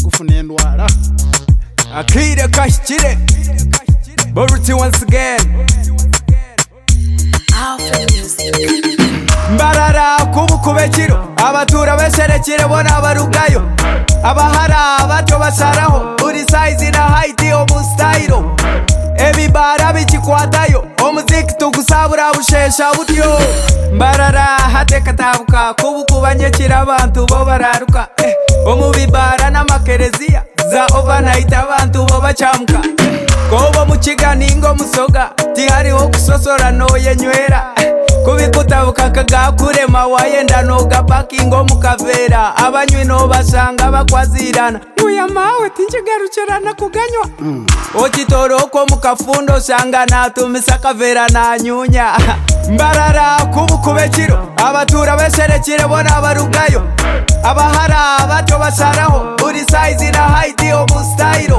kufuna endwara akire kashikire Boruti once again Mbarara kubukubekiro abatura beserekire bona barugayo abahara batyo basaraho uri size na height omu style ebibara bikikwatayo omuziki tugusabura bushesha butyo Mbarara hatekatabuka kubukubanyekira abantu bo bararuka omubibara n'amakerezia za overnight abantu bo bacamuka kobo mukiganingo musoga tihariho kusosora noyenywera kubikutabuka kagakurema wayenda noga pakingo mukavera abanywi no basanga bakwazirana uya mawe tinjigarucerana kuganywa okitoroko mukafundo sanga natumisa kavera na nyunya Mbarara kubukubekiro abatura beserekire bona barugayo abahara batyo basaraho uri size na height omu style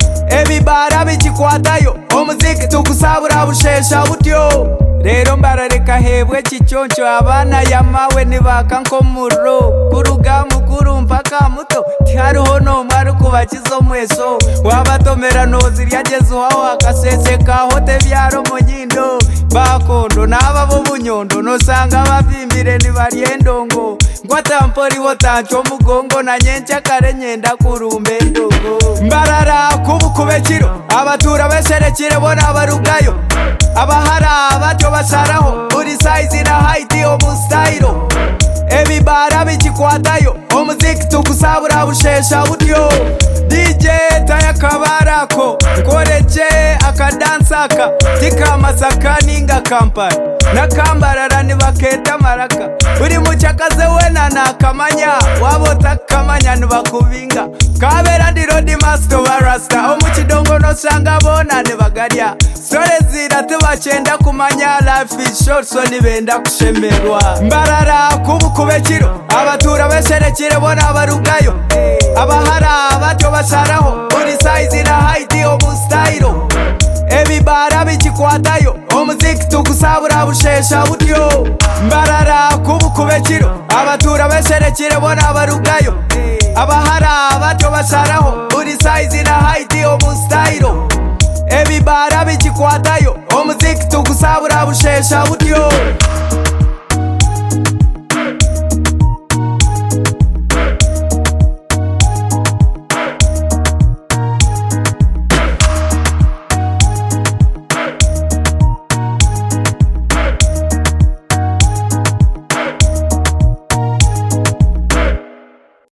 ebibara bikikwatayo omuziki tugusabura bushesha butyo rero mbarareka hebwe kicyonco abana yamawe nibaka nkomuro kuruga mukuru mpaka muto tihariho nomwari kubakizo mweso wabatomera nozirya gezuhaho akasesekaho tebyaro munyindo bakondo n'ababo bunyondo nosanga bavimbire nibaryendongo ngwatamporiho tanco mugongo na nyenca kare nyenda kurumbe ndongo Mbarara kubukubekiro abatura beserekire bona barugayo abahara batyo basaraho uri size na height omu style ebibara bikikwatayo omuziki tugusabura bushesha butyo DJ tayakabarako nkoreje akadansaka tikamasaka ninga kampani nakambarara nibaketa maraka uri mucakaze wena nakamanya wabo takamanya nibakubinga kabera ndi road master barasta omukidongo nosanga bona nibagarya sore zira tubachenda kumanya life is short so nibenda kushemerwa Mbarara kubukubekiro abatura beserekire bona barugayo abahara batyo basaraho uri size na height omu style ebibara bikikwatayo omuziki tugusabura bushesha butyo Mbarara kubukubekiro abatura beserekire bona barugayo abahara batyo basaraho uri size na height omu style ebibara bikikwatayo omuziki tugusabura bushesha butyo